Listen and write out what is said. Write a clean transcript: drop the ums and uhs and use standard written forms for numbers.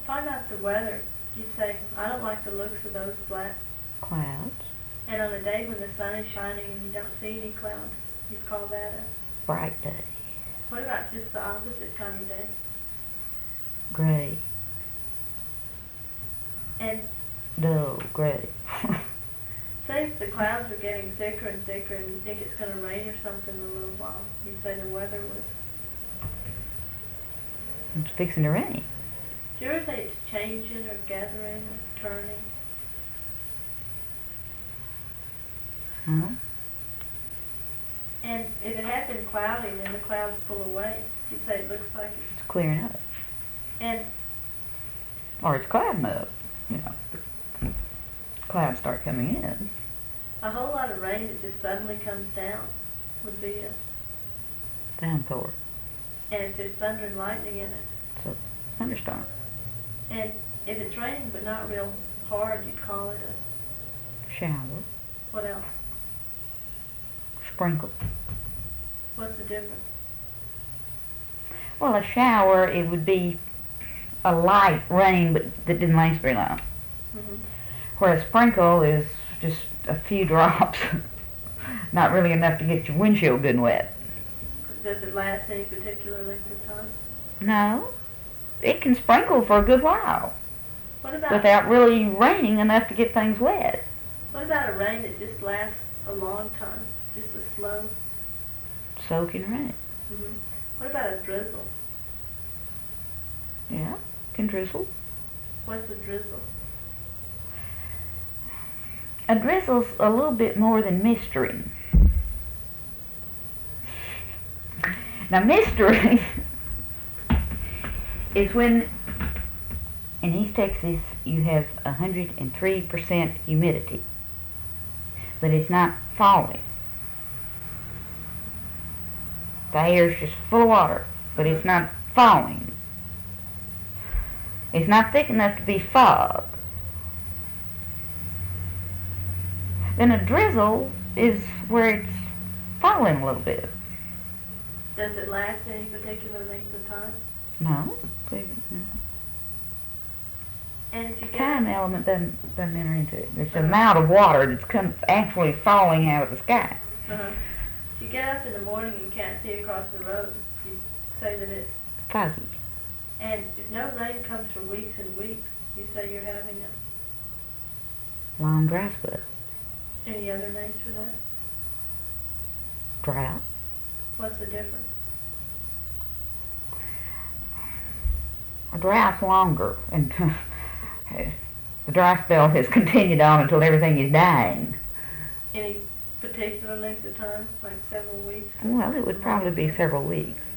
find out the weather, you'd say, I don't like the looks of those black clouds. And on a day when the sun is shining and you don't see any clouds, you'd call that a bright day. What about just the opposite time of day? Gray. And dull gray. say if the clouds are getting thicker and thicker and you think it's going to rain or something in a little while, you'd say the weather was... It's fixing to rain. Do you ever say it's changing or gathering or turning? Huh? And if it had been cloudy and then the clouds pull away, you'd say it looks like it's clearing up. And or it's clouding up. You know, the clouds start coming in. A whole lot of rain that just suddenly comes down would be a downpour. And if there's thunder and lightning in it, it's a thunderstorm. And if it's raining but not real hard, you'd call it a shower. What else? Sprinkle. What's the difference? Well, a shower, it would be a light rain, but that didn't last very long. Mm-hmm. Where a sprinkle is just a few drops, not really enough to get your windshield good and wet. Does it last any particular length of time? No. It can sprinkle for a good while. What about without really raining enough to get things wet. What about a rain that just lasts a long time? Just a slow... soaking rain. Mm-hmm. What about a drizzle? Yeah, can drizzle. What's a drizzle? A drizzle's a little bit more than mistering. Now, mistering is when in East Texas you have 103% humidity, but it's not falling. The air's just full of water, but it's not falling. It's not thick enough to be fog. Then a drizzle is where it's falling a little bit. Does it last any particular length of time? No. And if you time element doesn't enter into it. It's the amount of water that's actually falling out of the sky. If you get up in the morning and can't see across the road, you say that it's foggy. And if no rain comes for weeks and weeks, you say you're having a long dry spell. Any other names for that? Drought. What's the difference? A drought's longer, and the dry spell has continued on until everything is dying. Any particular length of time, like several weeks? Well, it would probably be several weeks.